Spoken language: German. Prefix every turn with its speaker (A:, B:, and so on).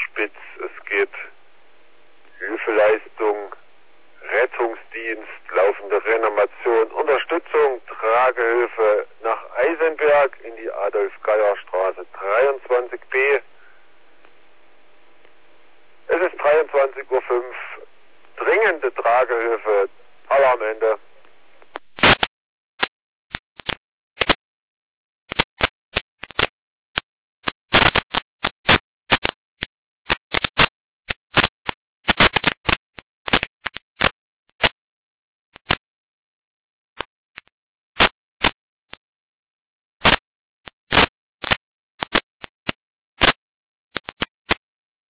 A: Spitz. Es geht Hilfeleistung, Rettungsdienst, laufende Reanimation, Unterstützung, Tragehilfe nach Eisenberg in die Adolf-Geier-Straße 23b. Es ist 23:05 Uhr. Dringende Tragehilfe. Alarmende.